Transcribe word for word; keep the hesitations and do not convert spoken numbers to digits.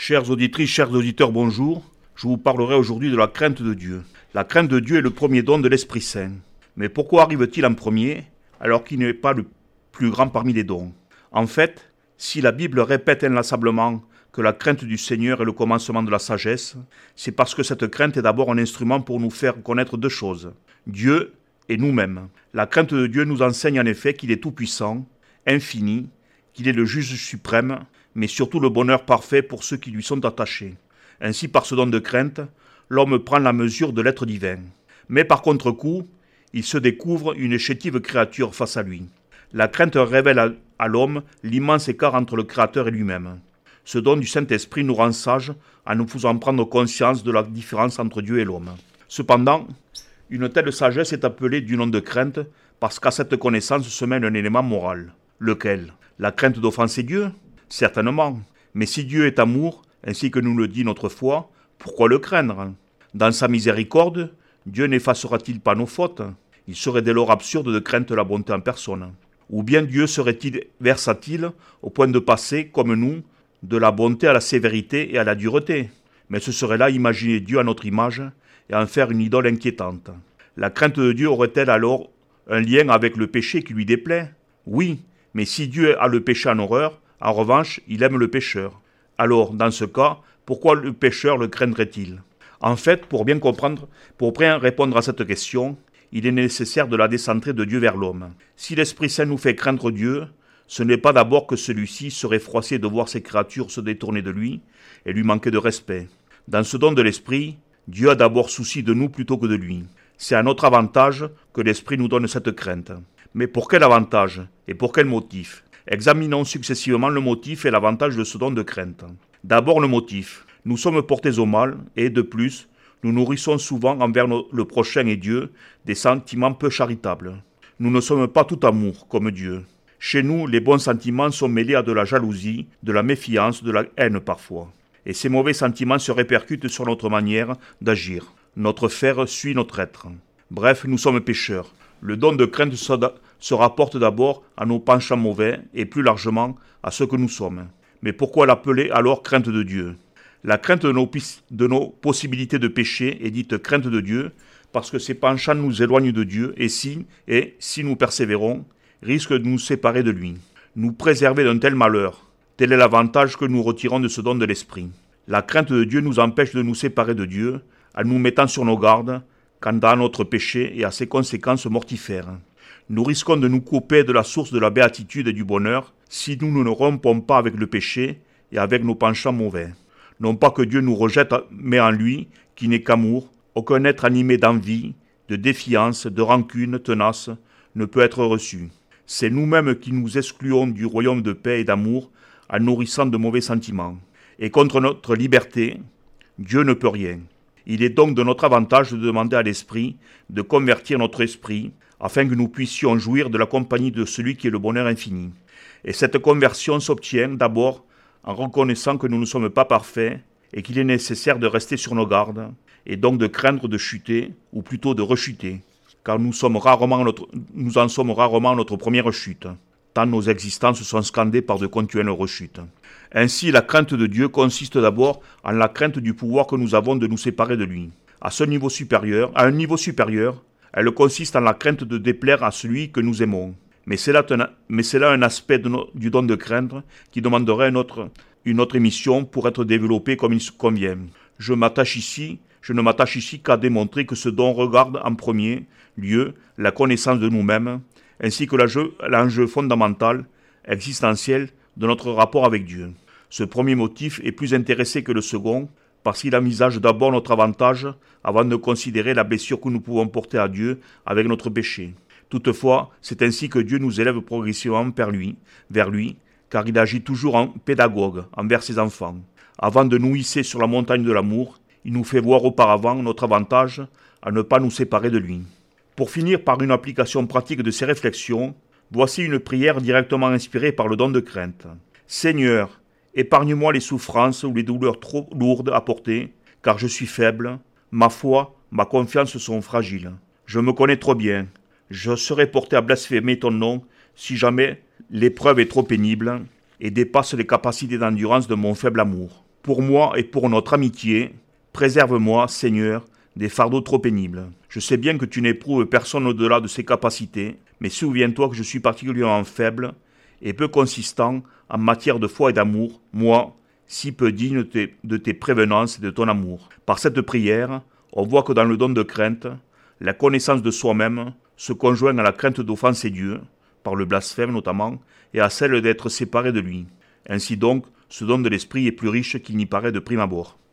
Chères auditrices, chers auditeurs, bonjour. Je vous parlerai aujourd'hui de la crainte de Dieu. La crainte de Dieu est le premier don de l'Esprit Saint. Mais pourquoi arrive-t-il en premier, alors qu'il n'est pas le plus grand parmi les dons? En fait, si la Bible répète inlassablement que la crainte du Seigneur est le commencement de la sagesse, c'est parce que cette crainte est d'abord un instrument pour nous faire connaître deux choses, Dieu et nous-mêmes. La crainte de Dieu nous enseigne en effet qu'il est tout-puissant, infini, qu'il est le juge suprême, mais surtout le bonheur parfait pour ceux qui lui sont attachés. Ainsi, par ce don de crainte, l'homme prend la mesure de l'être divin. Mais par contre-coup, il se découvre une chétive créature face à lui. La crainte révèle à, à l'homme l'immense écart entre le Créateur et lui-même. Ce don du Saint-Esprit nous rend sages en nous faisant prendre conscience de la différence entre Dieu et l'homme. Cependant, une telle sagesse est appelée du nom de crainte parce qu'à cette connaissance se mêle un élément moral. Lequel? La crainte d'offenser Dieu? Certainement. Mais si Dieu est amour, ainsi que nous le dit notre foi, pourquoi le craindre? Dans sa miséricorde, Dieu n'effacera-t-il pas nos fautes? Il serait dès lors absurde de craindre la bonté en personne. Ou bien Dieu serait-il versatile au point de passer, comme nous, de la bonté à la sévérité et à la dureté? Mais ce serait là imaginer Dieu à notre image et en faire une idole inquiétante. La crainte de Dieu aurait-elle alors un lien avec le péché qui lui déplaît? Oui, mais si Dieu a le péché en horreur, en revanche, il aime le pécheur. Alors, dans ce cas, pourquoi le pécheur le craindrait-il? En fait, pour bien comprendre, pour bien répondre à cette question, il est nécessaire de la décentrer de Dieu vers l'homme. Si l'Esprit Saint nous fait craindre Dieu, ce n'est pas d'abord que celui-ci serait froissé de voir ses créatures se détourner de lui et lui manquer de respect. Dans ce don de l'Esprit, Dieu a d'abord souci de nous plutôt que de lui. C'est à notre avantage que l'Esprit nous donne cette crainte. Mais pour quel avantage et pour quel motif? Examinons successivement le motif et l'avantage de ce don de crainte. D'abord le motif. Nous sommes portés au mal et, de plus, nous nourrissons souvent envers nos, le prochain et Dieu des sentiments peu charitables. Nous ne sommes pas tout amour, comme Dieu. Chez nous, les bons sentiments sont mêlés à de la jalousie, de la méfiance, de la haine parfois. Et ces mauvais sentiments se répercutent sur notre manière d'agir. Notre faire suit notre être. Bref, nous sommes pécheurs. Le don de crainte se rapporte d'abord à nos penchants mauvais et plus largement à ce que nous sommes. Mais pourquoi l'appeler alors crainte de Dieu? La crainte de nos, de nos possibilités de péché est dite crainte de Dieu parce que ces penchants nous éloignent de Dieu et si, et si nous persévérons, risquent de nous séparer de lui. Nous préserver d'un tel malheur, tel est l'avantage que nous retirons de ce don de l'Esprit. La crainte de Dieu nous empêche de nous séparer de Dieu en nous mettant sur nos gardes quant à notre péché et à ses conséquences mortifères. Nous risquons de nous couper de la source de la béatitude et du bonheur si nous ne rompons pas avec le péché et avec nos penchants mauvais. Non pas que Dieu nous rejette, mais en lui, qui n'est qu'amour, aucun être animé d'envie, de défiance, de rancune tenace ne peut être reçu. C'est nous-mêmes qui nous excluons du royaume de paix et d'amour en nourrissant de mauvais sentiments. Et contre notre liberté, Dieu ne peut rien. Il est donc de notre avantage de demander à l'Esprit de convertir notre esprit afin que nous puissions jouir de la compagnie de celui qui est le bonheur infini. Et cette conversion s'obtient d'abord en reconnaissant que nous ne sommes pas parfaits et qu'il est nécessaire de rester sur nos gardes et donc de craindre de chuter ou plutôt de rechuter, car nous, sommes rarement notre, nous en sommes rarement à notre première chute, tant nos existences sont scandées par de continuelles rechutes. Ainsi, la crainte de Dieu consiste d'abord en la crainte du pouvoir que nous avons de nous séparer de lui. À ce niveau supérieur, à un niveau supérieur, elle consiste en la crainte de déplaire à celui que nous aimons. Mais c'est là, mais c'est là un aspect de no, du don de crainte qui demanderait une autre, une autre émission pour être développé comme il convient. Je m'attache ici, je ne m'attache ici qu'à démontrer que ce don regarde en premier lieu la connaissance de nous-mêmes, ainsi que l'enjeu, l'enjeu fondamental, existentiel de notre rapport avec Dieu. Ce premier motif est plus intéressé que le second, parce qu'il envisage d'abord notre avantage avant de considérer la blessure que nous pouvons porter à Dieu avec notre péché. Toutefois, c'est ainsi que Dieu nous élève progressivement vers lui, vers lui, car il agit toujours en pédagogue envers ses enfants. Avant de nous hisser sur la montagne de l'amour, il nous fait voir auparavant notre avantage à ne pas nous séparer de lui. Pour finir par une application pratique de ces réflexions, voici une prière directement inspirée par le don de crainte. Seigneur, épargne-moi les souffrances ou les douleurs trop lourdes à porter, car je suis faible, ma foi, ma confiance sont fragiles. Je me connais trop bien. Je serai porté à blasphémer ton nom si jamais l'épreuve est trop pénible et dépasse les capacités d'endurance de mon faible amour. Pour moi et pour notre amitié, préserve-moi, Seigneur, des fardeaux trop pénibles. Je sais bien que tu n'éprouves personne au-delà de ses capacités, mais souviens-toi que je suis particulièrement faible et peu consistant en matière de foi et d'amour, moi, si peu digne de tes, de tes prévenances et de ton amour. Par cette prière, on voit que dans le don de crainte, la connaissance de soi-même se conjoint à la crainte d'offenser Dieu, par le blasphème notamment, et à celle d'être séparé de lui. Ainsi donc, ce don de l'esprit est plus riche qu'il n'y paraît de prime abord.